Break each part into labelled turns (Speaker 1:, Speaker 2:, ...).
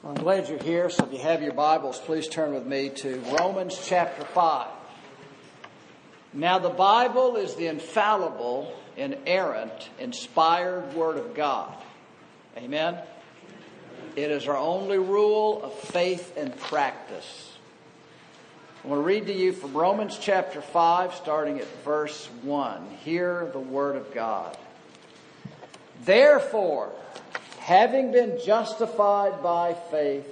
Speaker 1: Well, I'm glad you're here. So if you have your Bibles, please turn with me to Romans chapter 5. Now, the Bible is the infallible, inerrant, inspired Word of God. Amen? It is our only rule of faith and practice. I want to read to you from Romans chapter 5, starting at verse 1. Hear the Word of God. Therefore, having been justified by faith,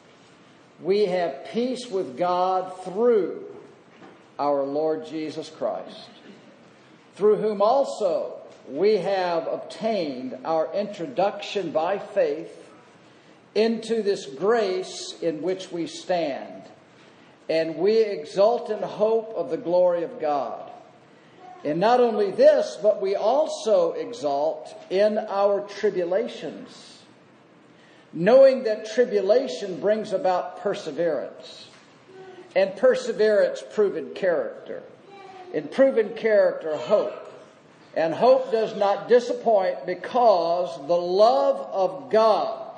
Speaker 1: we have peace with God through our Lord Jesus Christ, through whom also we have obtained our introduction by faith into this grace in which we stand, and we exult in hope of the glory of God. And not only this, but we also exult in our tribulations, knowing that tribulation brings about perseverance, and perseverance proven character, and proven character hope. And hope does not disappoint, because the love of God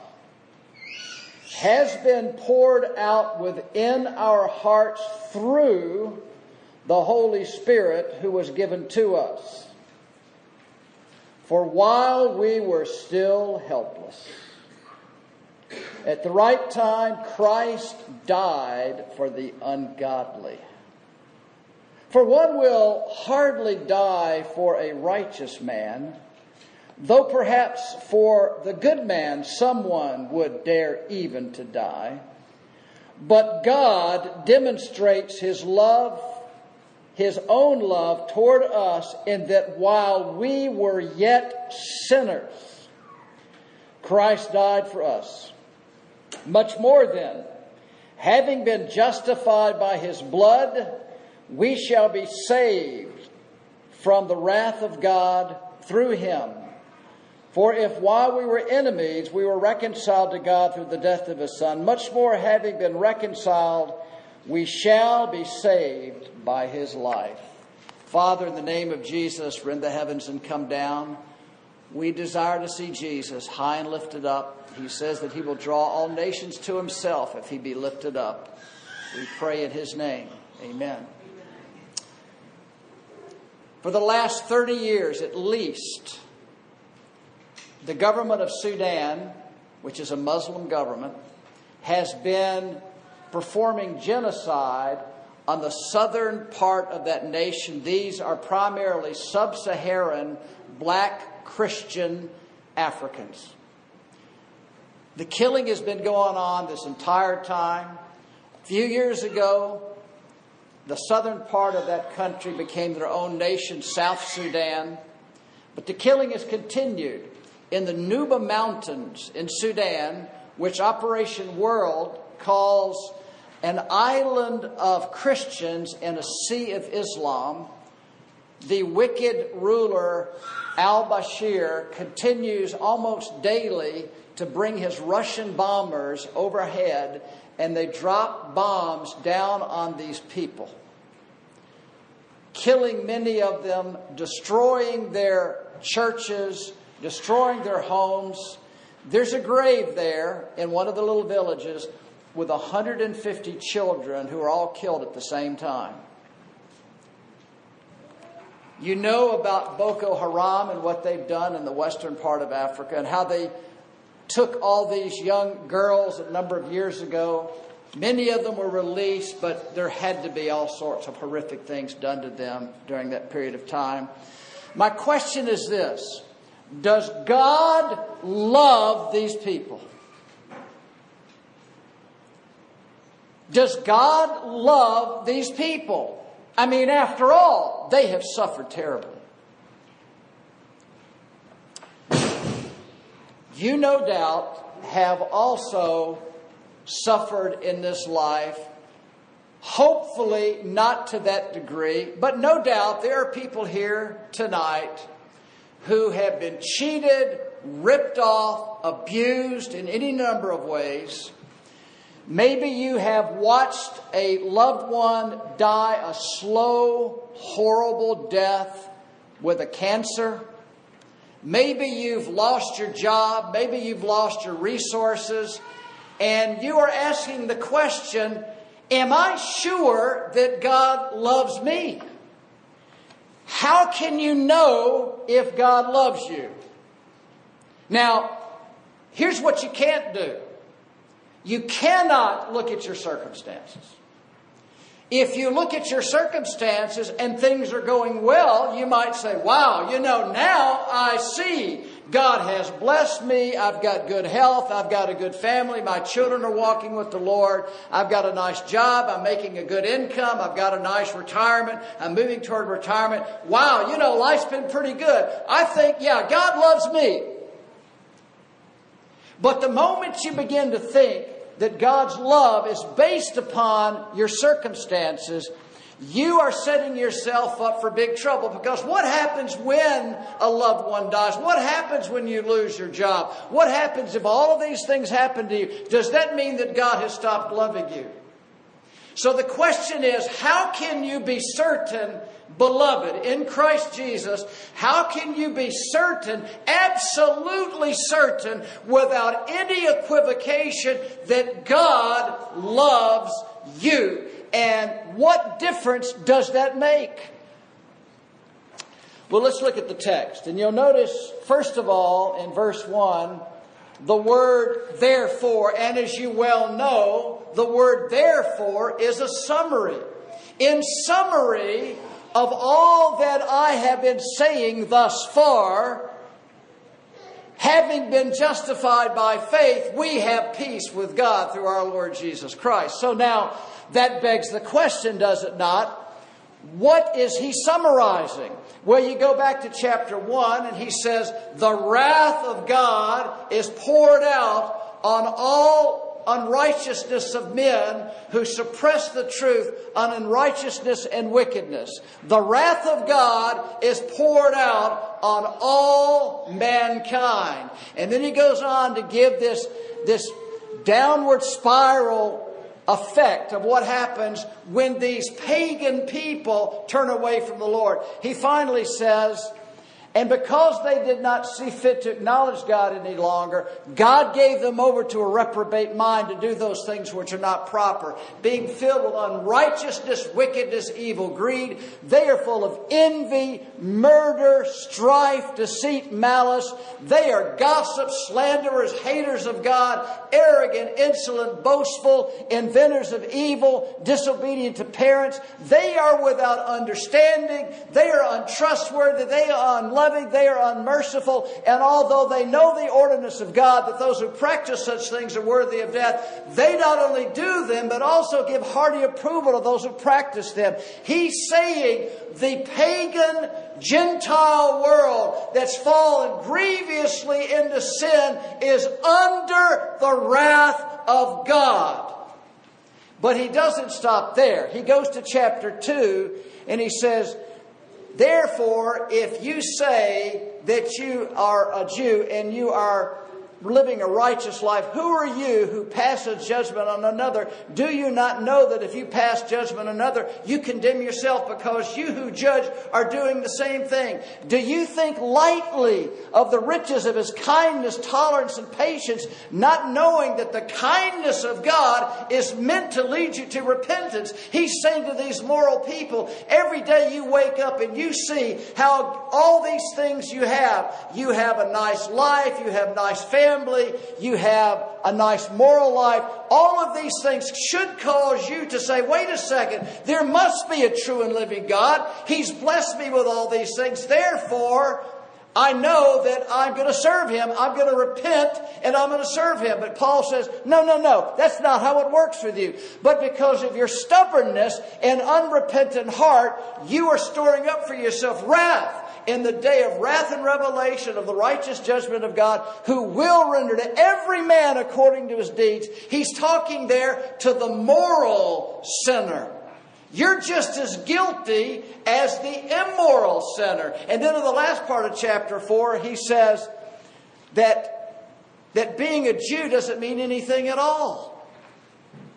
Speaker 1: has been poured out within our hearts through the Holy Spirit who was given to us. For while we were still helpless, at the right time Christ died for the ungodly. For one will hardly die for a righteous man, though perhaps for the good man someone would dare even to die. But God demonstrates His love, His own love toward us, in that while we were yet sinners, Christ died for us. Much more then, having been justified by His blood, we shall be saved from the wrath of God through Him. For if while we were enemies, we were reconciled to God through the death of His Son, much more having been reconciled, we shall be saved by His life. Father, in the name of Jesus, rend the heavens and come down. We desire to see Jesus high and lifted up. He says that He will draw all nations to Himself if He be lifted up. We pray in His name. Amen. For the last 30 years at least, the government of Sudan, which is a Muslim government, has been performing genocide on the southern part of that nation. These are primarily sub-Saharan black Christian Africans. The killing has been going on this entire time. A few years ago, the southern part of that country became their own nation, South Sudan. But the killing has continued in the Nuba Mountains in Sudan, which Operation World calls an island of Christians in a sea of Islam. The wicked ruler al-Bashir continues almost daily to bring his Russian bombers overhead, and they drop bombs down on these people, killing many of them, destroying their churches, destroying their homes. There's a grave there in one of the little villages with 150 children who are all killed at the same time. You know about Boko Haram and what they've done in the western part of Africa, and how they took all these young girls a number of years ago. Many of them were released, but there had to be all sorts of horrific things done to them during that period of time. My question is this: does God love these people? Does God love these people? I mean, after all, they have suffered terribly. You no doubt have also suffered in this life. Hopefully not to that degree, but no doubt there are people here tonight who have been cheated, ripped off, abused in any number of ways. Maybe you have watched a loved one die a slow, horrible death with a cancer. Maybe you've lost your job. Maybe you've lost your resources. and you are asking the question, am I sure that God loves me? How can you know if God loves you? Now, here's what you can't do. You cannot look at your circumstances. If you look at your circumstances and things are going well, you might say, wow, now I see God has blessed me. I've got good health. I've got a good family. My children are walking with the Lord. I've got a nice job. I'm making a good income. I've got a nice retirement. I'm moving toward retirement. Wow, life's been pretty good. I think, God loves me. But the moment you begin to think that God's love is based upon your circumstances, you are setting yourself up for big trouble. Because what happens when a loved one dies? What happens when you lose your job? What happens if all of these things happen to you? Does that mean that God has stopped loving you? So the question is, how can you be certain, beloved, in Christ Jesus, how can you be certain, absolutely certain, without any equivocation, that God loves you? And what difference does that make? Well, let's look at the text. And you'll notice, first of all, in verse 1, the word therefore. And as you well know, the word therefore is a summary. In summary of all that I have been saying thus far, having been justified by faith, we have peace with God through our Lord Jesus Christ. So now, that begs the question, does it not? What is he summarizing? Well, you go back to chapter 1 and he says, the wrath of God is poured out on all unrighteousness of men who suppress the truth on unrighteousness and wickedness. The wrath of God is poured out on all mankind. And then he goes on to give this downward spiral effect of what happens when these pagan people turn away from the Lord. He finally says, and because they did not see fit to acknowledge God any longer, God gave them over to a reprobate mind to do those things which are not proper. Being filled with unrighteousness, wickedness, evil, greed, they are full of envy, murder, strife, deceit, malice. They are gossips, slanderers, haters of God, arrogant, insolent, boastful, inventors of evil, disobedient to parents. They are without understanding. They are untrustworthy. They are unloving. They are unmerciful. And although they know the ordinance of God, that those who practice such things are worthy of death, they not only do them, but also give hearty approval of those who practice them. He's saying the pagan Gentile world that's fallen grievously into sin is under the wrath of God. But he doesn't stop there. He goes to chapter 2 and he says, therefore, if you say that you are a Jew and you are living a righteous life, who are you who passes judgment on another? Do you not know that if you pass judgment on another, you condemn yourself, because you who judge are doing the same thing? Do you think lightly of the riches of His kindness, tolerance, and patience, not knowing that the kindness of God is meant to lead you to repentance? He's saying to these moral people, every day you wake up and you see how all these things you have a nice life, you have nice family, you have a nice moral life. All of these things should cause you to say, wait a second, there must be a true and living God. He's blessed me with all these things. Therefore, I know that I'm going to serve Him. I'm going to repent and I'm going to serve Him. But Paul says, no, that's not how it works with you. But because of your stubbornness and unrepentant heart, you are storing up for yourself wrath in the day of wrath and revelation of the righteous judgment of God, who will render to every man according to his deeds. He's talking there to the moral sinner. You're just as guilty as the immoral sinner. And then in the last part of chapter 4, he says that being a Jew doesn't mean anything at all.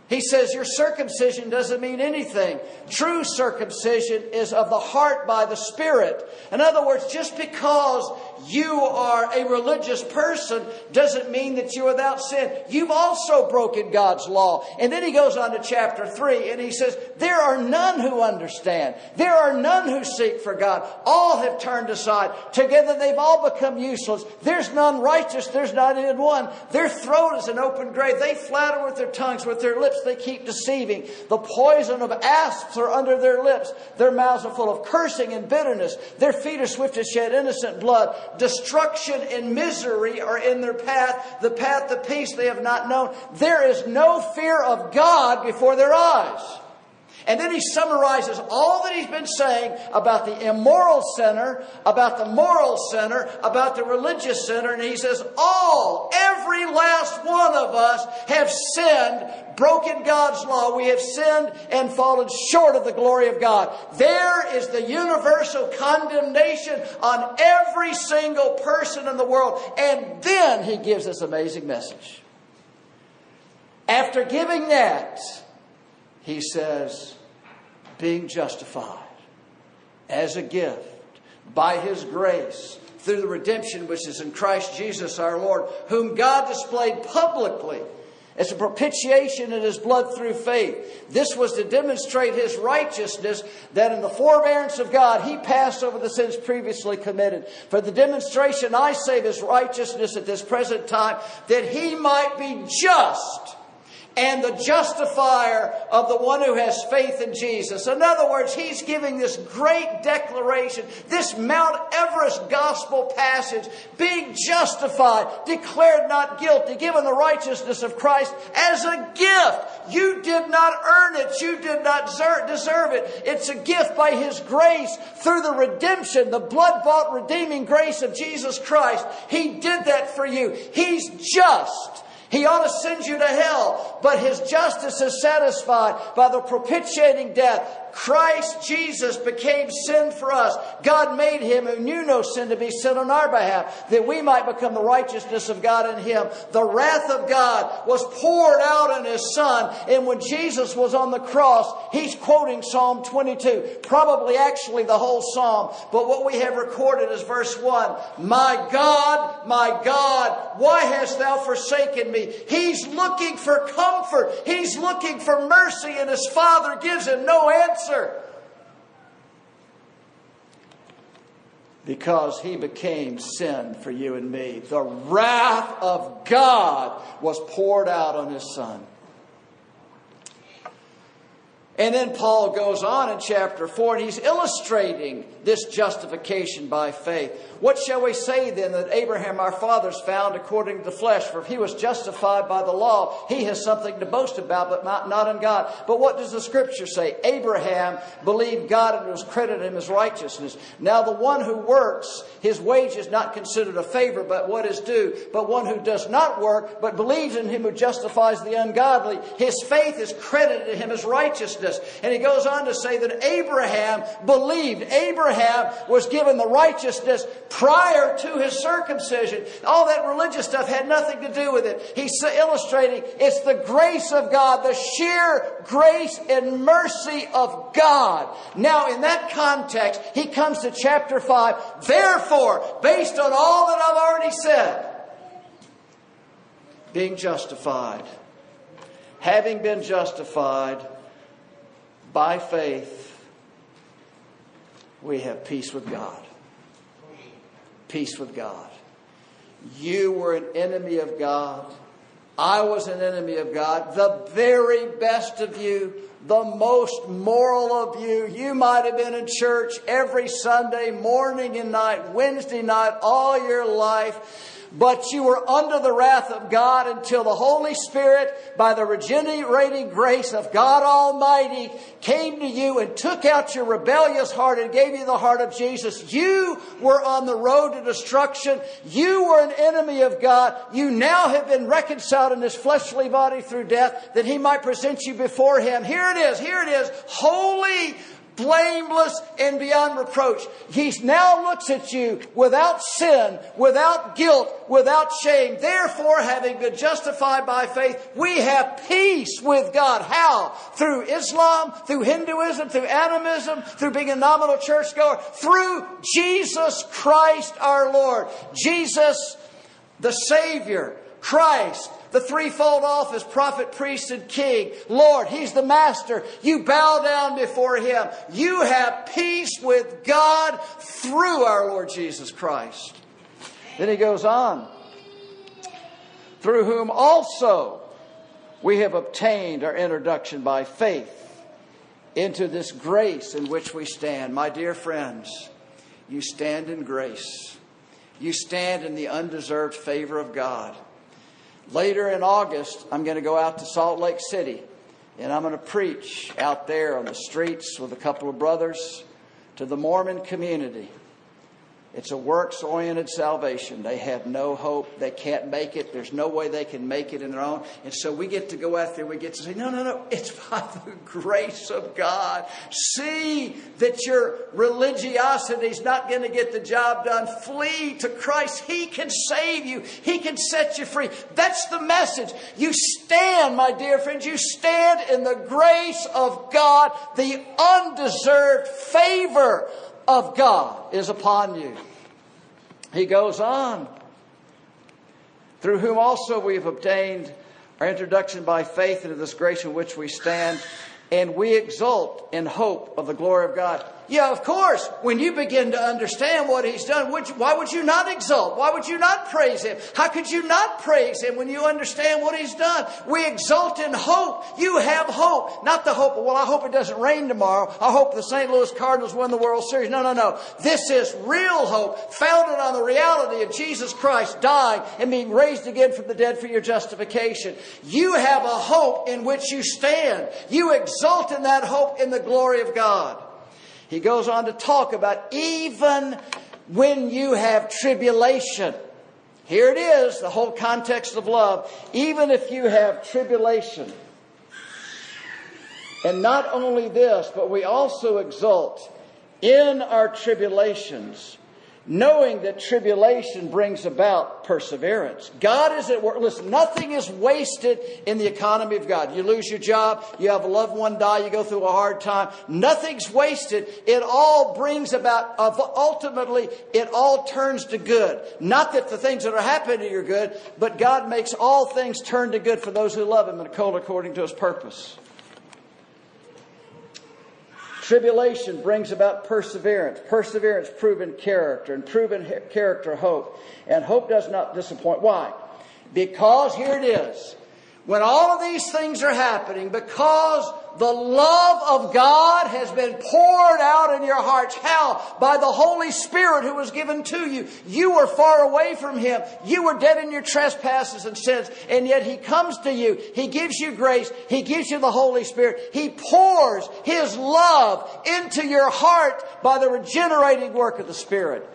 Speaker 1: He says your circumcision doesn't mean anything. True circumcision is of the heart by the Spirit. In other words, just because you are a religious person doesn't mean that you're without sin. You've also broken God's law. And then he goes on to chapter 3 and he says, there are none who understand. There are none who seek for God. All have turned aside. Together they've all become useless. There's none righteous. There's not even one. Their throat is an open grave. They flatter with their tongues, with their lips they keep deceiving. The poison of asps are under their lips. Their mouths are full of cursing and bitterness. Their feet are swift to shed innocent blood. Destruction and misery are in their path. The path to peace they have not known. There is no fear of God before their eyes. And then he summarizes all that he's been saying about the immoral sinner, about the moral sinner, about the religious sinner. And he says, every last one of us have sinned, broken God's law. We have sinned and fallen short of the glory of God. There is the universal condemnation on every single person in the world. And then he gives this amazing message. After giving that, he says, being justified as a gift by His grace through the redemption which is in Christ Jesus our Lord, whom God displayed publicly as a propitiation in His blood through faith. This was to demonstrate His righteousness, that in the forbearance of God He passed over the sins previously committed. For the demonstration, I say, of His righteousness at this present time, that He might be just and the justifier of the one who has faith in Jesus. In other words, he's giving this great declaration, this Mount Everest gospel passage, being justified, declared not guilty, given the righteousness of Christ as a gift. You did not earn it. You did not deserve it. It's a gift by His grace through the redemption, the blood-bought redeeming grace of Jesus Christ. He did that for you. He's just. He ought to send you to hell, but His justice is satisfied by the propitiating death. Christ Jesus became sin for us. God made Him who knew no sin to be sin on our behalf, that we might become the righteousness of God in Him. The wrath of God was poured out on His Son. And when Jesus was on the cross, he's quoting Psalm 22, probably actually the whole Psalm. But what we have recorded is verse 1. My God, why hast thou forsaken me? He's looking for comfort. He's looking for mercy, and his Father gives him no answer. Because He became sin for you and me. The wrath of God was poured out on His Son. And then Paul goes on in chapter 4 and he's illustrating this justification by faith. What shall we say then that Abraham our fathers found according to the flesh? For if he was justified by the law, he has something to boast about, but not in God. But what does the Scripture say? Abraham believed God and it was credited him as righteousness. Now the one who works, his wage is not considered a favor, but what is due. But one who does not work, but believes in Him who justifies the ungodly, his faith is credited to him as righteousness. And he goes on to say that Abraham believed. Abraham was given the righteousness prior to his circumcision. All that religious stuff had nothing to do with it. He's illustrating it's the grace of God, the sheer grace and mercy of God. Now, in that context, he comes to chapter 5. Therefore, based on all that I've already said, being justified, having been justified by faith, we have peace with God. Peace with God. You were an enemy of God. I was an enemy of God. The very best of you, the most moral of you. You might have been in church every Sunday, morning and night, Wednesday night, all your life. But you were under the wrath of God until the Holy Spirit, by the regenerating grace of God Almighty, came to you and took out your rebellious heart and gave you the heart of Jesus. You were on the road to destruction. You were an enemy of God. You now have been reconciled in this fleshly body through death, that He might present you before Him. Here it is. Holy, blameless and beyond reproach. He now looks at you without sin, without guilt, without shame. Therefore, having been justified by faith, we have peace with God. How? Through Islam, through Hinduism, through animism, through being a nominal churchgoer, through Jesus Christ our Lord. Jesus, the Savior, Christ, the threefold office, prophet, priest, and king. Lord, He's the master. You bow down before Him. You have peace with God through our Lord Jesus Christ. Then he goes on. Through whom also we have obtained our introduction by faith into this grace in which we stand. My dear friends, you stand in grace. You stand in the undeserved favor of God. Later in August, I'm going to go out to Salt Lake City, and I'm going to preach out there on the streets with a couple of brothers to the Mormon community. It's a works-oriented salvation. They have no hope. They can't make it. There's no way they can make it in their own. And so we get to go out there. We get to say, no. It's by the grace of God. See that your religiosity is not going to get the job done. Flee to Christ. He can save you. He can set you free. That's the message. You stand, my dear friends. You stand in the grace of God. The undeserved favor of God is upon you. He goes on. Through whom also we have obtained our introduction by faith into this grace in which we stand, and we exult in hope of the glory of God. Yeah, of course, when you begin to understand what He's done, why would you not exult? Why would you not praise Him? How could you not praise Him when you understand what He's done? We exult in hope. You have hope. Not the hope, well, I hope it doesn't rain tomorrow. I hope the St. Louis Cardinals win the World Series. No. This is real hope founded on the reality of Jesus Christ dying and being raised again from the dead for your justification. You have a hope in which you stand. You exult in that hope in the glory of God. He goes on to talk about even when you have tribulation. Here it is, the whole context of love. Even if you have tribulation. And not only this, but we also exult in our tribulations, knowing that tribulation brings about perseverance. God is at work. Listen, nothing is wasted in the economy of God. You lose your job, you have a loved one die, you go through a hard time. Nothing's wasted. It all brings about, ultimately, it all turns to good. Not that the things that are happening to you are good, but God makes all things turn to good for those who love Him and are called according to His purpose. Tribulation brings about perseverance. Perseverance, proven character. And proven character, hope. And hope does not disappoint. Why? Because, here it is. When all of these things are happening, because the love of God has been poured out in your hearts. How? By the Holy Spirit who was given to you. You were far away from Him. You were dead in your trespasses and sins. And yet He comes to you. He gives you grace. He gives you the Holy Spirit. He pours His love into your heart by the regenerating work of the Spirit.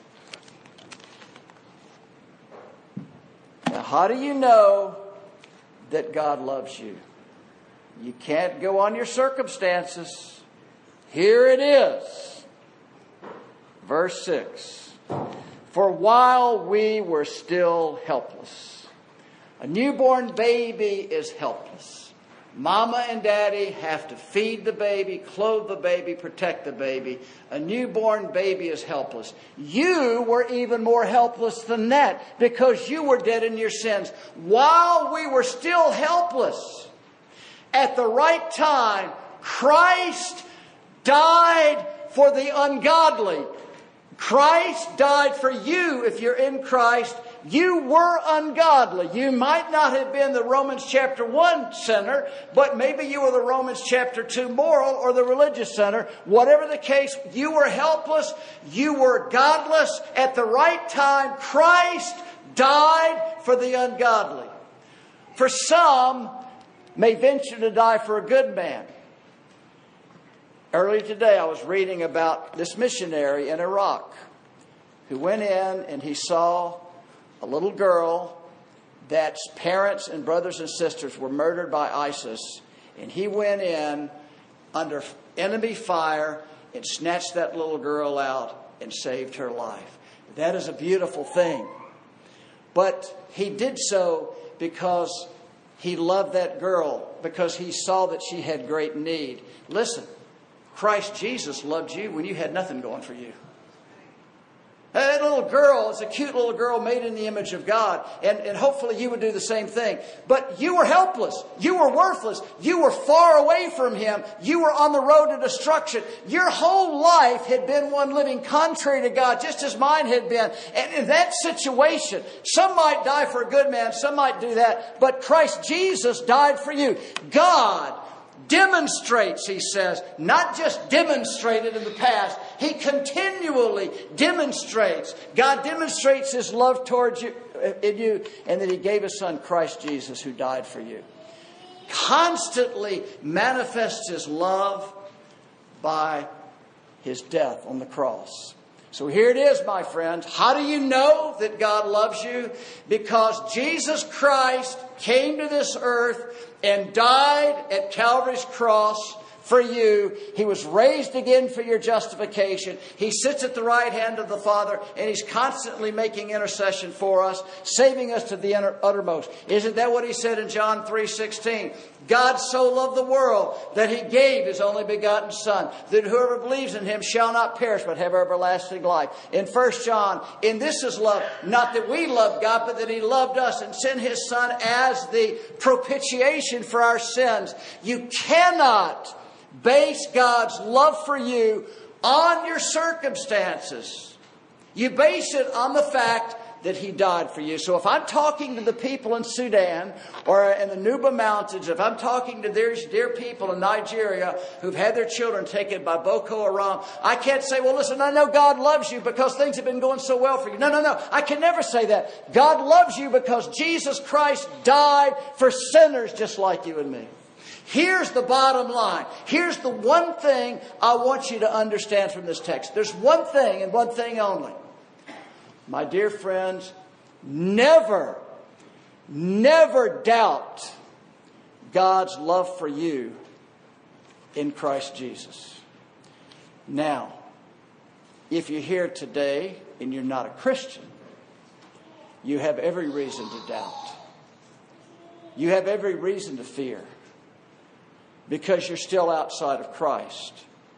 Speaker 1: Now, how do you know that God loves you? You can't go on your circumstances. Here it is. Verse 6. For while we were still helpless. A newborn baby is helpless. Mama and daddy have to feed the baby, clothe the baby, protect the baby. A newborn baby is helpless. You were even more helpless than that because you were dead in your sins. While we were still helpless, at the right time, Christ died for the ungodly. Christ died for you if you're in Christ. You were ungodly. You might not have been the Romans chapter 1 sinner, but maybe you were the Romans chapter 2 moral or the religious sinner. Whatever the case, you were helpless. You were godless. At the right time, Christ died for the ungodly. For some may venture to die for a good man. Earlier today, I was reading about this missionary in Iraq who went in and he saw a little girl that's parents and brothers and sisters were murdered by ISIS. And he went in under enemy fire and snatched that little girl out and saved her life. That is a beautiful thing. But he did so because he loved that girl, because he saw that she had great need. Listen, Christ Jesus loved you when you had nothing going for you. That little girl is a cute little girl made in the image of God. And hopefully you would do the same thing. But you were helpless. You were worthless. You were far away from Him. You were on the road to destruction. Your whole life had been one living contrary to God, just as mine had been. And in that situation, some might die for a good man. Some might do that. But Christ Jesus died for you. God demonstrates, he says, not just demonstrated in the past. He continually demonstrates. God demonstrates His love towards you, in you, and that He gave His Son, Christ Jesus, who died for you. Constantly manifests His love by His death on the cross. So here it is, my friends. How do you know that God loves you? Because Jesus Christ came to this earth and died at Calvary's cross for you. He was raised again for your justification. He sits at the right hand of the Father, and He's constantly making intercession for us, saving us to the uttermost. Isn't that what He said in John 3:16? God so loved the world that He gave His only begotten Son, that whoever believes in Him shall not perish but have everlasting life. In 1 John, in this is love, not that we loved God, but that He loved us and sent His Son as the propitiation for our sins. You cannot base God's love for you on your circumstances. You base it on the fact that He died for you. So if I'm talking to the people in Sudan or in the Nuba Mountains, if I'm talking to their dear people in Nigeria who've had their children taken by Boko Haram, I can't say, well, listen, I know God loves you because things have been going so well for you. No. I can never say that. God loves you because Jesus Christ died for sinners just like you and me. Here's the bottom line. Here's the one thing I want you to understand from this text. There's one thing and one thing only. My dear friends, never doubt God's love for you in Christ Jesus. Now, if you're here today and you're not a Christian, you have every reason to doubt. You have every reason to fear. Because you're still outside of Christ.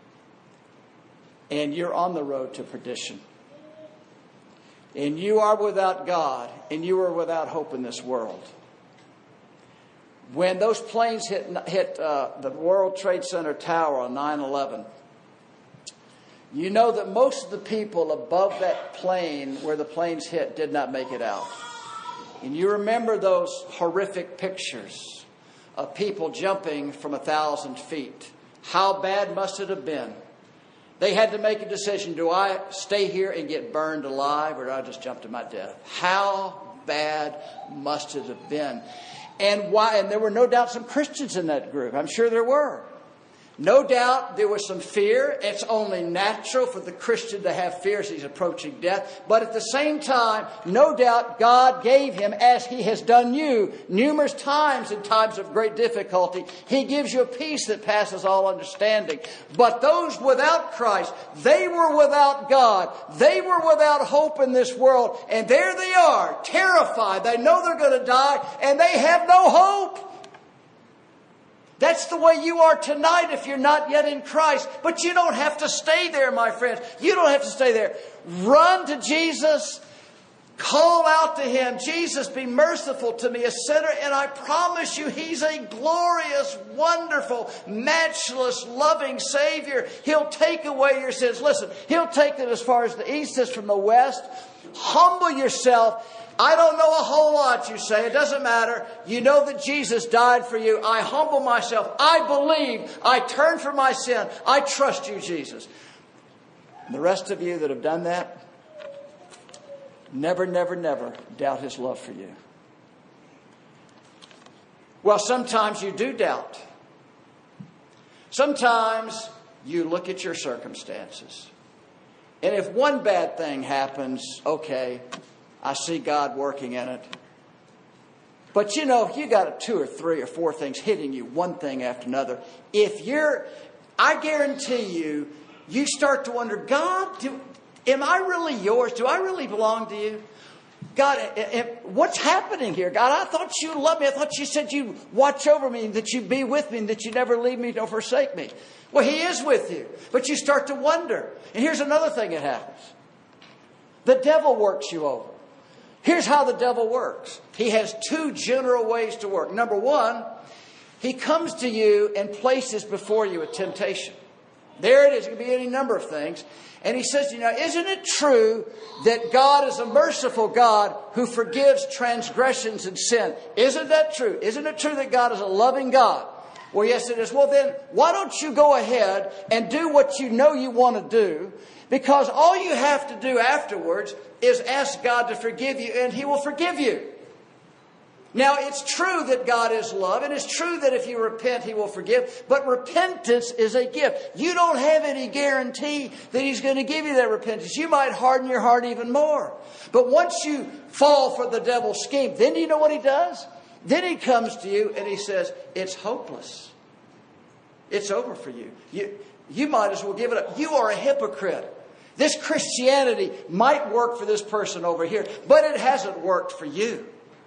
Speaker 1: And you're on the road to perdition. And you are without God. And you are without hope in this world. When those planes hit the World Trade Center tower on 9/11, you know that most of the people above that plane where the planes hit did not make it out. And you remember those horrific pictures of people jumping from 1,000 feet. How bad must it have been? They had to make a decision. Do I stay here and get burned alive, or do I just jump to my death? How bad must it have been? And why? And there were no doubt some Christians in that group. I'm sure there were. No doubt there was some fear. It's only natural for the Christian to have fear as he's approaching death. But at the same time, no doubt God gave him, as He has done you numerous times in times of great difficulty, He gives you a peace that passes all understanding. But those without Christ, they were without God. They were without hope in this world. And there they are, terrified. They know they're going to die, and they have no hope. That's the way you are tonight if you're not yet in Christ. But you don't have to stay there, my friends. You don't have to stay there. Run to Jesus. Call out to Him. Jesus, be merciful to me, a sinner. And I promise you, He's a glorious, wonderful, matchless, loving Savior. He'll take away your sins. Listen, He'll take them as far as the east is from the west. Humble yourself. I don't know a whole lot, you say. It doesn't matter. You know that Jesus died for you. I humble myself. I believe. I turn from my sin. I trust you, Jesus. And the rest of you that have done that, never doubt His love for you. Well, sometimes you do doubt. Sometimes you look at your circumstances. And if one bad thing happens, okay, I see God working in it. But you know, if you got 2 or 3 or 4 things hitting you, one thing after another, if you're I guarantee you, you start to wonder, God, am I really yours? Do I really belong to you? God, what's happening here? God, I thought you loved me. I thought you said you'd watch over me, that you'd be with me, and that you'd never leave me nor forsake me. Well, He is with you. But you start to wonder. And here's another thing that happens. The devil works you over. Here's how the devil works. He has two general ways to work. Number one, he comes to you and places before you a temptation. There it is. It can be any number of things. And he says, isn't it true that God is a merciful God who forgives transgressions and sin? Isn't that true? Isn't it true that God is a loving God? Well, yes, it is. Well, then, why don't you go ahead and do what you know you want to do? Because all you have to do afterwards is ask God to forgive you, and He will forgive you. Now, it's true that God is love, and it's true that if you repent, He will forgive. But repentance is a gift. You don't have any guarantee that He's going to give you that repentance. You might harden your heart even more. But once you fall for the devil's scheme, then you know what he does? Then he comes to you and he says, it's hopeless. It's over for you. You might as well give it up. You are a hypocrite. This Christianity might work for this person over here, but it hasn't worked for you.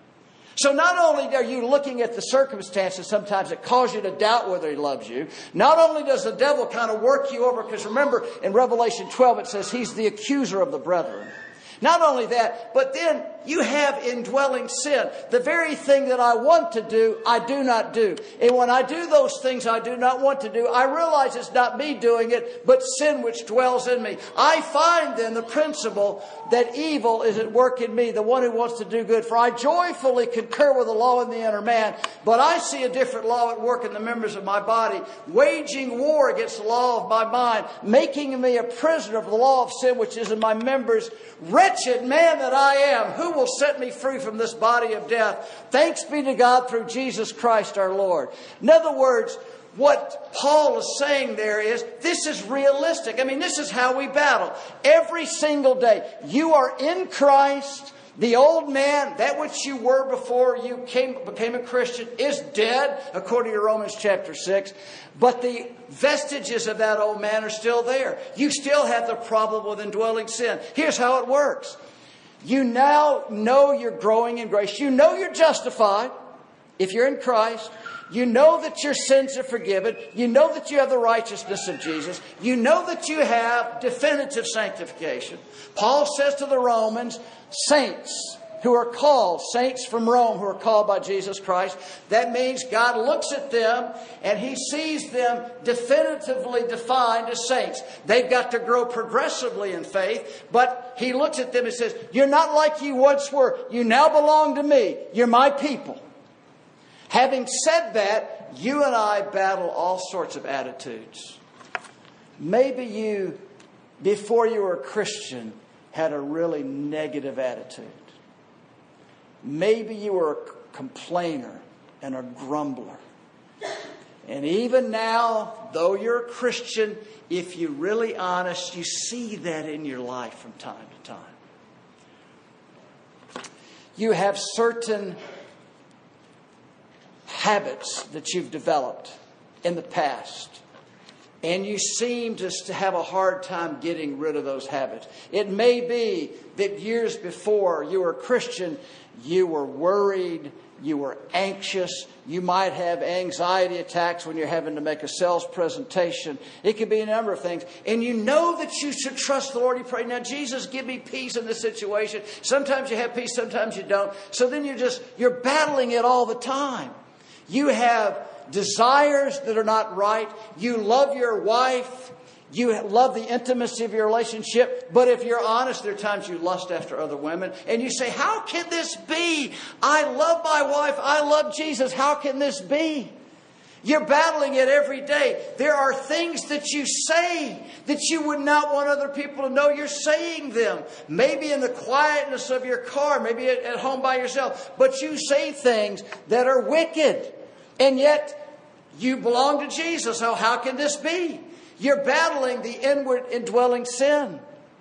Speaker 1: So not only are you looking at the circumstances sometimes that cause you to doubt whether He loves you, not only does the devil kind of work you over, because remember in Revelation 12 it says he's the accuser of the brethren. Not only that, but then you have indwelling sin. The very thing that I want to do, I do not do. And when I do those things I do not want to do, I realize it's not me doing it, but sin which dwells in me. I find then the principle that evil is at work in me, the one who wants to do good. For I joyfully concur with the law in the inner man, but I see a different law at work in the members of my body, waging war against the law of my mind, making me a prisoner of the law of sin which is in my members. Wretched man that I am, who will set me free from this body of death? Thanks be to God through Jesus Christ our Lord. In other words, what Paul is saying there is, this is realistic. I mean, this is how we battle. Every single day, you are in Christ. The old man, that which you were before you became a Christian, is dead, according to Romans chapter 6. But the vestiges of that old man are still there. You still have the problem with indwelling sin. Here's how it works. You now know you're growing in grace. You know you're justified if you're in Christ. You know that your sins are forgiven. You know that you have the righteousness of Jesus. You know that you have definitive sanctification. Paul says to the Romans, saints who are called, saints from Rome who are called by Jesus Christ. That means God looks at them and He sees them definitively defined as saints. They've got to grow progressively in faith, but He looks at them and says, you're not like you once were. You now belong to me. You're my people. Having said that, you and I battle all sorts of attitudes. Maybe you, before you were a Christian, had a really negative attitude. Maybe you were a complainer and a grumbler. And even now, though you're a Christian, if you're really honest, you see that in your life from time to time. You have certain habits that you've developed in the past, and you seem to have a hard time getting rid of those habits. It may be that years before you were a Christian, you were worried, you were anxious, you might have anxiety attacks when you're having to make a sales presentation. It could be a number of things. And you know that you should trust the Lord. You pray, now, Jesus, give me peace in this situation. Sometimes you have peace, sometimes you don't. So then you're battling it all the time. You have desires that are not right. You love your wife. You love the intimacy of your relationship. But if you're honest, there are times you lust after other women. And you say, how can this be? I love my wife. I love Jesus. How can this be? You're battling it every day. There are things that you say that you would not want other people to know you're saying them. Maybe in the quietness of your car, maybe at home by yourself. But you say things that are wicked. And yet you belong to Jesus. So how can this be? You're battling the inward indwelling sin.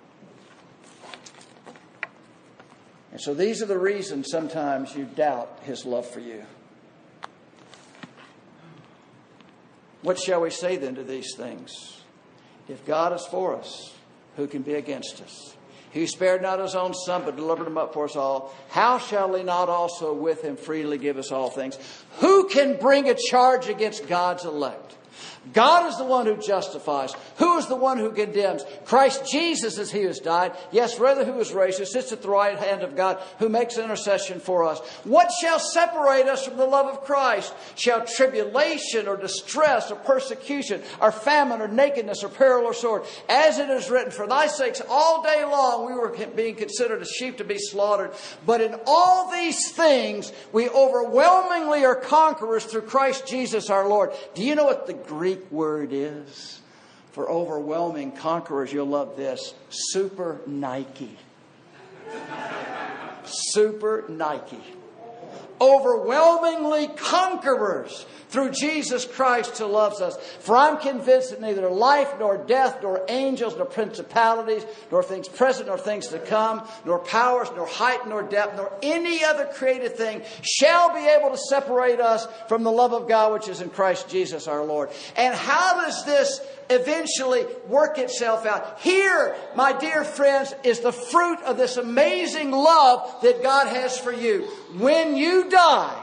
Speaker 1: And so these are the reasons sometimes you doubt His love for you. What shall we say then to these things? If God is for us, who can be against us? He spared not his own Son, but delivered him up for us all. How shall he not also with him freely give us all things? Who can bring a charge against God's elect? God is the one who justifies. Who is the one who condemns? Christ Jesus is he who has died. Yes, rather who is raised, who sits at the right hand of God, who makes intercession for us. What shall separate us from the love of Christ? Shall tribulation or distress or persecution or famine or nakedness or peril or sword? As it is written, for thy sakes all day long we were being considered as sheep to be slaughtered. But in all these things we overwhelmingly are conquerors through Christ Jesus our Lord. Do you know what the Greek word is for overwhelming conquerors? You'll love this. Super Nike. Super Nike. Overwhelmingly conquerors through Jesus Christ who loves us. For I'm convinced that neither life nor death nor angels nor principalities nor things present nor things to come nor powers nor height nor depth nor any other created thing shall be able to separate us from the love of God which is in Christ Jesus our Lord. And how does this eventually work itself out? Here, my dear friends, is the fruit of this amazing love that God has for you. When you die,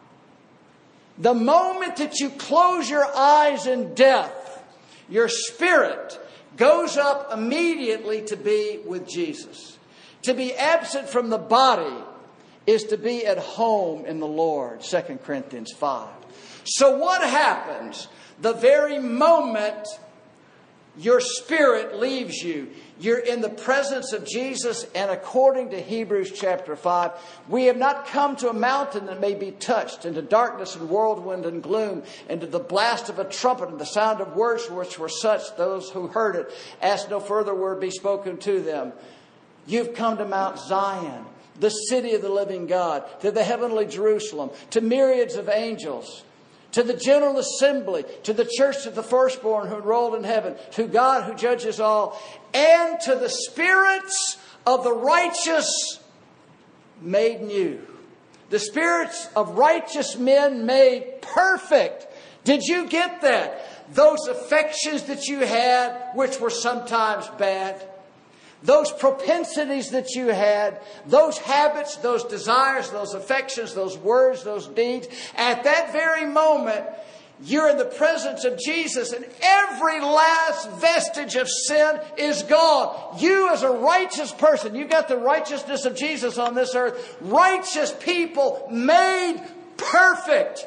Speaker 1: the moment that you close your eyes in death, your spirit goes up immediately to be with Jesus. To be absent from the body is to be at home in the Lord. 2 Corinthians 5. So what happens the very moment your spirit leaves you? You're in the presence of Jesus, and according to Hebrews chapter 5, we have not come to a mountain that may be touched, into darkness and whirlwind and gloom, and to the blast of a trumpet and the sound of words which were such, those who heard it asked no further word be spoken to them. You've come to Mount Zion, the city of the living God, to the heavenly Jerusalem, to myriads of angels, to the general assembly, to the church of the firstborn who enrolled in heaven, to God who judges all, and to the spirits of the righteous made new. The spirits of righteous men made perfect. Did you get that? Those affections that you had, which were sometimes bad, those propensities that you had, those habits, those desires, those affections, those words, those deeds, at that very moment, you're in the presence of Jesus, and every last vestige of sin is gone. You as a righteous person, you've got the righteousness of Jesus on this earth. Righteous people made perfect.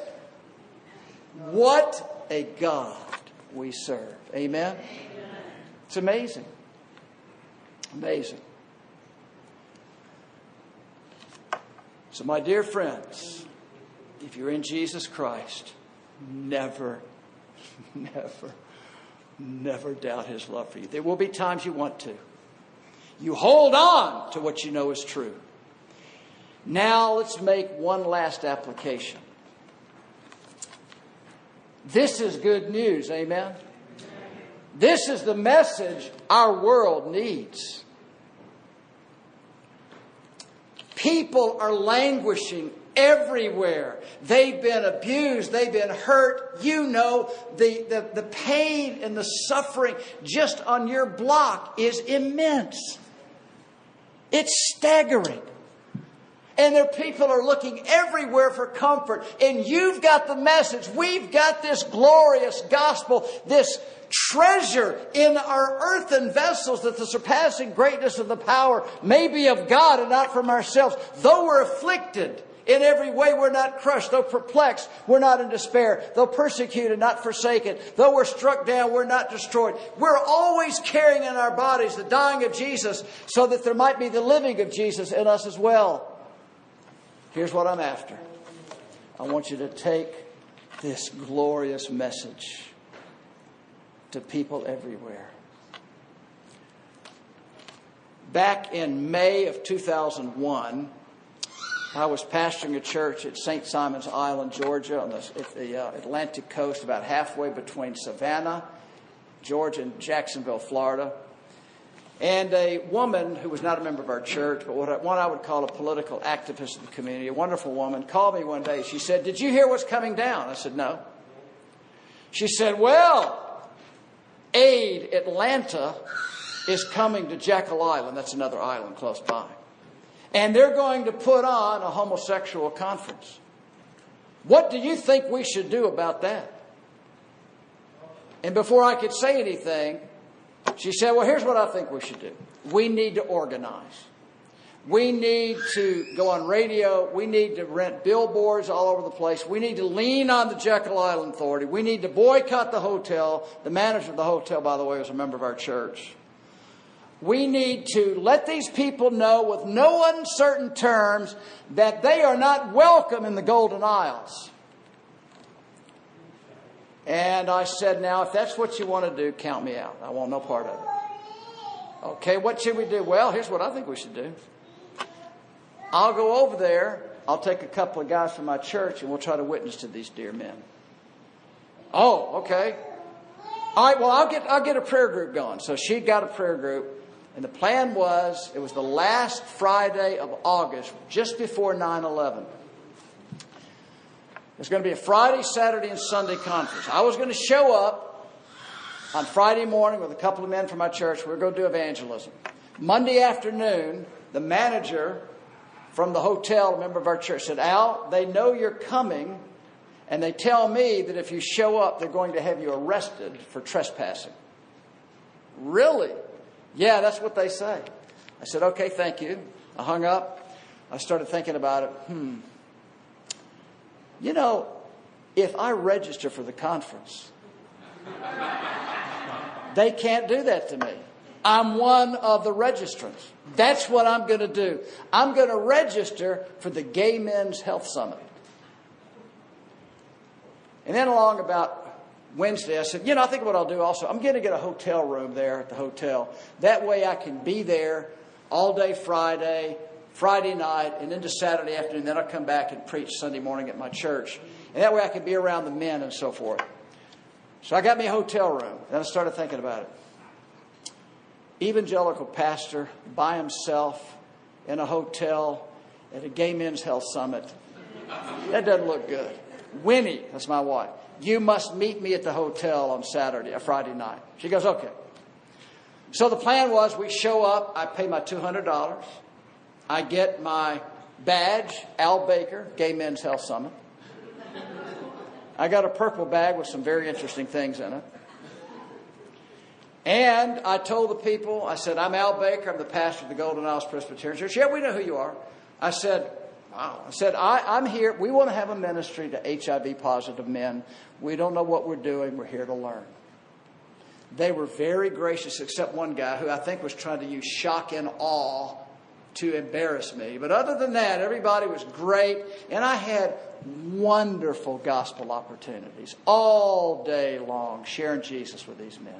Speaker 1: What a God we serve. Amen? It's amazing. Amazing. So my dear friends, if you're in Jesus Christ, never doubt His love for you. There will be times you want to. You hold on to what you know is true. Now let's make one last application. This is good news, amen? This is the message our world needs. People are languishing everywhere. They've been abused. They've been hurt. You know, the pain and the suffering just on your block is immense. It's staggering. And their people are looking everywhere for comfort. And you've got the message. We've got this glorious gospel, this treasure in our earthen vessels, that the surpassing greatness of the power may be of God and not from ourselves. Though we're afflicted in every way, we're not crushed. Though perplexed, we're not in despair. Though persecuted, not forsaken. Though we're struck down, we're not destroyed. We're always carrying in our bodies the dying of Jesus, so that there might be the living of Jesus in us as well. Here's what I'm after. I want you to take this glorious message to people everywhere. Back in May of 2001, I was pastoring a church at St. Simon's Island, Georgia, on the Atlantic coast, about halfway between Savannah, Georgia, and Jacksonville, Florida. And a woman who was not a member of our church, but one I would call a political activist in the community, a wonderful woman, called me one day. She said, "Did you hear what's coming down?" I said, "No." She said, well, Aid Atlanta is coming to Jekyll Island. That's another island close by. And they're going to put on a homosexual conference. What do you think we should do about that? And before I could say anything, she said, well, here's what I think we should do. We need to organize. We need to go on radio. We need to rent billboards all over the place. We need to lean on the Jekyll Island Authority. We need to boycott the hotel. The manager of the hotel, by the way, was a member of our church. We need to let these people know with no uncertain terms that they are not welcome in the Golden Isles. And I said, now, if that's what you want to do, count me out. I want no part of it. Okay, what should we do? Well, here's what I think we should do. I'll go over there. I'll take a couple of guys from my church, and we'll try to witness to these dear men. Oh, okay. All right, well, I'll get a prayer group going. So she got a prayer group. And the plan was, it was the last Friday of August, just before 9/11. There's going to be a Friday, Saturday, and Sunday conference. I was going to show up on Friday morning with a couple of men from my church. We were going to do evangelism. Monday afternoon, the manager from the hotel, a member of our church, said, Al, they know you're coming, and they tell me that if you show up, they're going to have you arrested for trespassing. Really? Yeah, that's what they say. I said, okay, thank you. I hung up. I started thinking about it. You know, if I register for the conference, they can't do that to me. I'm one of the registrants. That's what I'm going to do. I'm going to register for the Gay Men's Health Summit. And then along about Wednesday, I said, I think what I'll do also, I'm going to get a hotel room there at the hotel. That way I can be there all day Friday night, and into Saturday afternoon. Then I'll come back and preach Sunday morning at my church. And that way I can be around the men and so forth. So I got me a hotel room. Then I started thinking about it. Evangelical pastor by himself in a hotel at a Gay Men's Health Summit. That doesn't look good. Winnie, that's my wife. You must meet me at the hotel on Friday night. She goes, okay. So the plan was we show up. I pay my $200. I get my badge, Al Baker, Gay Men's Health Summit. I got a purple bag with some very interesting things in it. And I told the people, I said, I'm Al Baker. I'm the pastor of the Golden Isles Presbyterian Church. Yeah, we know who you are. I said, wow. I said, I'm here. We want to have a ministry to HIV positive men. We don't know what we're doing. We're here to learn. They were very gracious, except one guy who I think was trying to use shock and awe to embarrass me. But other than that, everybody was great. And I had wonderful gospel opportunities all day long, sharing Jesus with these men.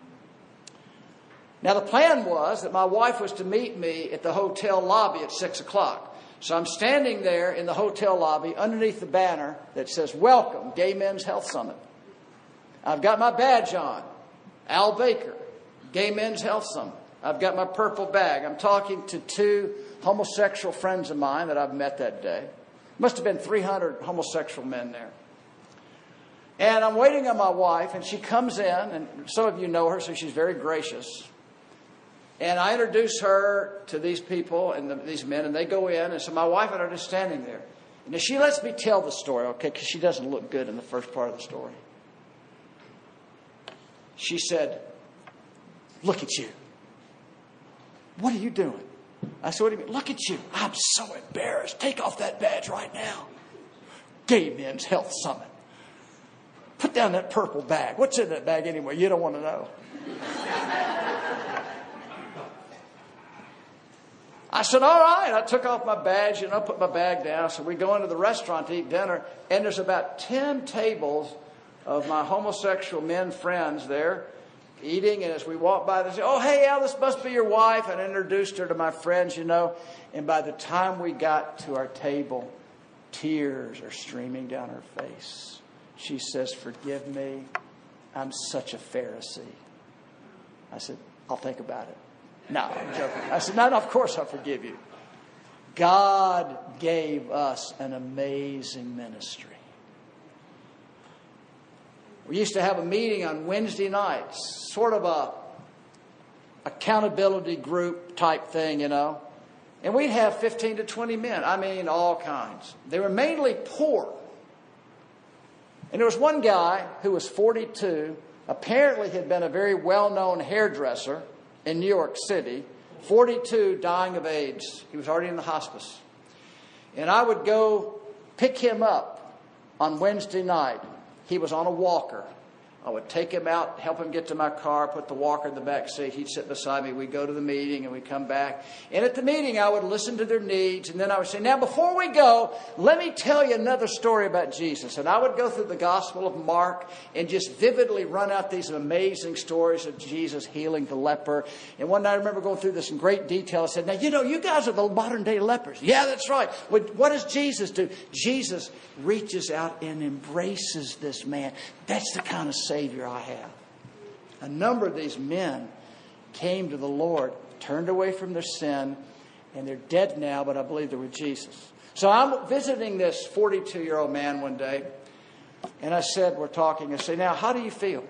Speaker 1: Now, the plan was that my wife was to meet me at the hotel lobby at 6 o'clock. So I'm standing there in the hotel lobby underneath the banner that says, Welcome, Gay Men's Health Summit. I've got my badge on, Al Baker, Gay Men's Health Summit. I've got my purple bag. I'm talking to 2 homosexual friends of mine that I've met that day. Must have been 300 homosexual men there. And I'm waiting on my wife, and she comes in, and some of you know her, so she's very gracious. And I introduce her to these people and these men, and they go in. And so my wife and I are just standing there. And she lets me tell the story, okay, because she doesn't look good in the first part of the story. She said, look at you. What are you doing? I said, what do you mean? Look at you. I'm so embarrassed. Take off that badge right now. Gay Men's Health Summit. Put down that purple bag. What's in that bag anyway? You don't want to know. I said, all right. I took off my badge, put my bag down. So we go into the restaurant to eat dinner. And there's about 10 tables of my homosexual men friends there eating. And as we walk by, they say, oh, hey, Al, this must be your wife. And I introduced her to my friends, And by the time we got to our table, tears are streaming down her face. She says, forgive me. I'm such a Pharisee. I said, I'll think about it. No, I'm joking. I said, no, of course I'll forgive you. God gave us an amazing ministry. We used to have a meeting on Wednesday nights, sort of a accountability group type thing, And we'd have 15 to 20 men. I mean, all kinds. They were mainly poor. And there was one guy who was 42, apparently had been a very well-known hairdresser in New York City, 42, dying of AIDS. He was already in the hospice. And I would go pick him up on Wednesday night. He was on a walker. I would take him out, help him get to my car, put the walker in the back seat. He'd sit beside me. We'd go to the meeting and we'd come back. And at the meeting, I would listen to their needs. And then I would say, now, before we go, let me tell you another story about Jesus. And I would go through the Gospel of Mark and just vividly run out these amazing stories of Jesus healing the leper. And one night I remember going through this in great detail. I said, now, you guys are the modern day lepers. Yeah, that's right. What does Jesus do? Jesus reaches out and embraces this man. That's the kind of Savior I have. A number of these men came to the Lord, turned away from their sin, and they're dead now, but I believe they're with Jesus. So I'm visiting this 42-year-old man one day, and I said, we're talking, I say, now, how do you feel?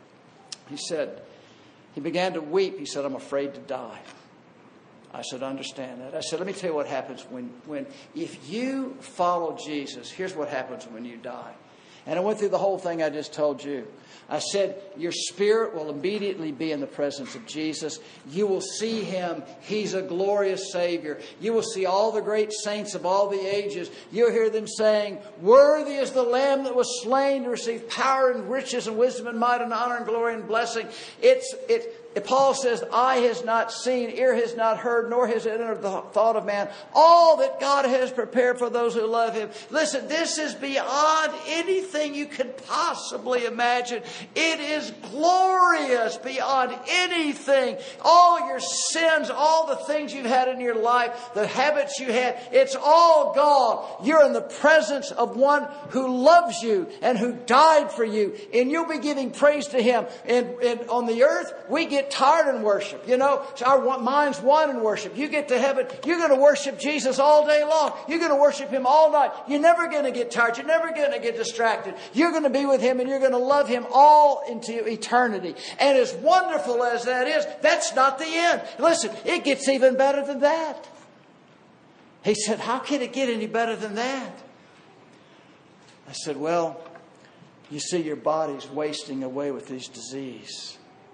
Speaker 1: He began to weep. He said, I'm afraid to die. I said, I understand that. I said, let me tell you what happens if you follow Jesus, here's what happens when you die. And I went through the whole thing I just told you. I said, your spirit will immediately be in the presence of Jesus. You will see Him. He's a glorious Savior. You will see all the great saints of all the ages. You'll hear them saying, worthy is the Lamb that was slain to receive power and riches and wisdom and might and honor and glory and blessing. Paul says, eye has not seen, ear has not heard, nor has it entered the thought of man, all that God has prepared for those who love Him. Listen, this is beyond anything you could possibly imagine. It is glorious beyond anything. All your sins, all the things you've had in your life, the habits you had, it's all gone. You're in the presence of one who loves you and who died for you. And you'll be giving praise to Him. And on the earth, we get tired in worship. So our minds want in worship. You get to heaven, you're going to worship Jesus all day long. You're going to worship Him all night. You're never going to get tired. You're never going to get distracted. You're going to be with Him and you're going to love Him all into eternity. And as wonderful as that is, that's not the end. Listen, it gets even better than that. He said, how can it get any better than that? I said, well, you see your body's wasting away with this disease.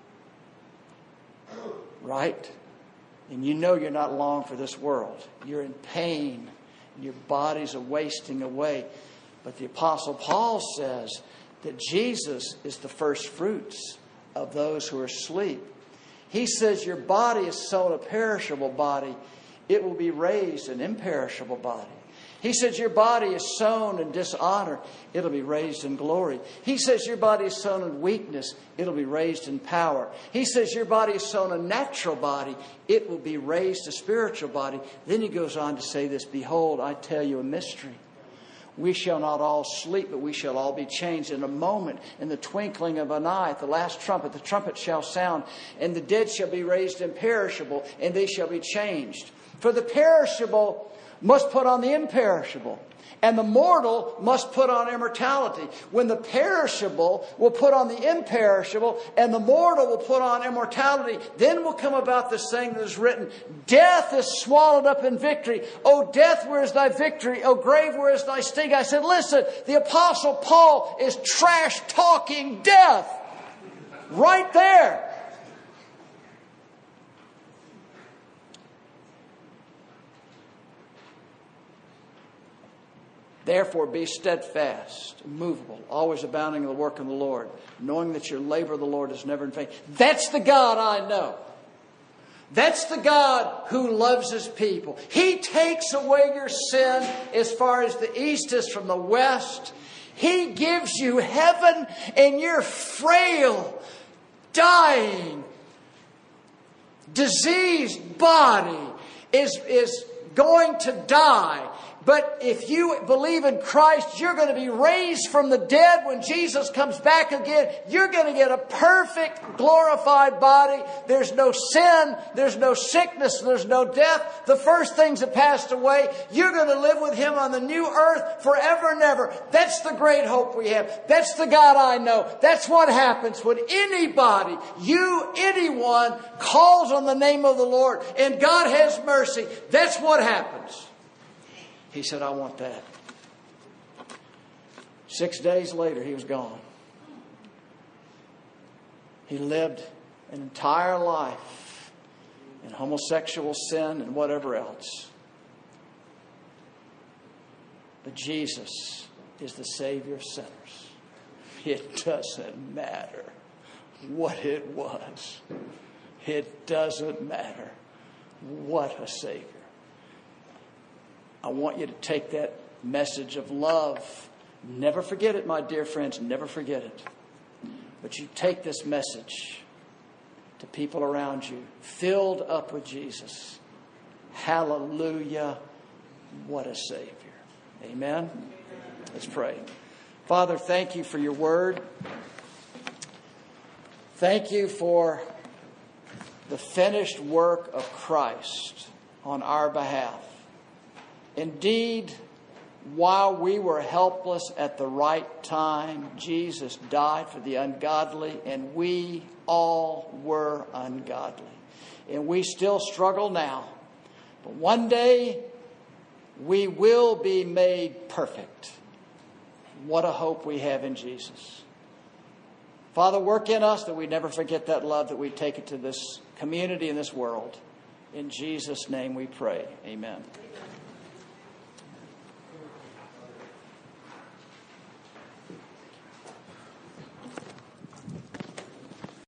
Speaker 1: Right? And you know you're not long for this world. You're in pain. And your bodies are wasting away. But the Apostle Paul says that Jesus is the first fruits of those who are asleep. He says your body is sown a perishable body. It will be raised an imperishable body. He says your body is sown in dishonor. It'll be raised in glory. He says your body is sown in weakness. It'll be raised in power. He says your body is sown a natural body. It will be raised a spiritual body. Then he goes on to say this, behold, I tell you a mystery. We shall not all sleep, but we shall all be changed in a moment, in the twinkling of an eye. At the last trumpet, the trumpet shall sound, and the dead shall be raised imperishable, and they shall be changed. For the perishable must put on the imperishable, and the mortal must put on immortality. When the perishable will put on the imperishable, and the mortal will put on immortality, then will come about this thing that is written, death is swallowed up in victory. O death, where is thy victory? O grave, where is thy sting? I said, listen, the Apostle Paul is trash talking death. Right there. Therefore, be steadfast, immovable, always abounding in the work of the Lord, knowing that your labor of the Lord is never in vain. That's the God I know. That's the God who loves His people. He takes away your sin as far as the east is from the west. He gives you heaven, and your frail, dying, diseased body is going to die. But if you believe in Christ, you're going to be raised from the dead when Jesus comes back again. You're going to get a perfect, glorified body. There's no sin. There's no sickness. There's no death. The first things that passed away, you're going to live with Him on the new earth forever and ever. That's the great hope we have. That's the God I know. That's what happens when anybody, anyone, calls on the name of the Lord and God has mercy. That's what happens. He said, I want that. 6 days later, he was gone. He lived an entire life in homosexual sin and whatever else. But Jesus is the Savior of sinners. It doesn't matter what it was. It doesn't matter. What a Savior. I want you to take that message of love. Never forget it, my dear friends. Never forget it. But you take this message to people around you, filled up with Jesus. Hallelujah. What a Savior. Amen. Let's pray. Father, thank you for your word. Thank you for the finished work of Christ on our behalf. Indeed, while we were helpless at the right time, Jesus died for the ungodly, and we all were ungodly. And we still struggle now. But one day, we will be made perfect. What a hope we have in Jesus. Father, work in us that we never forget that love, that we take it to this community and this world. In Jesus' name we pray. Amen.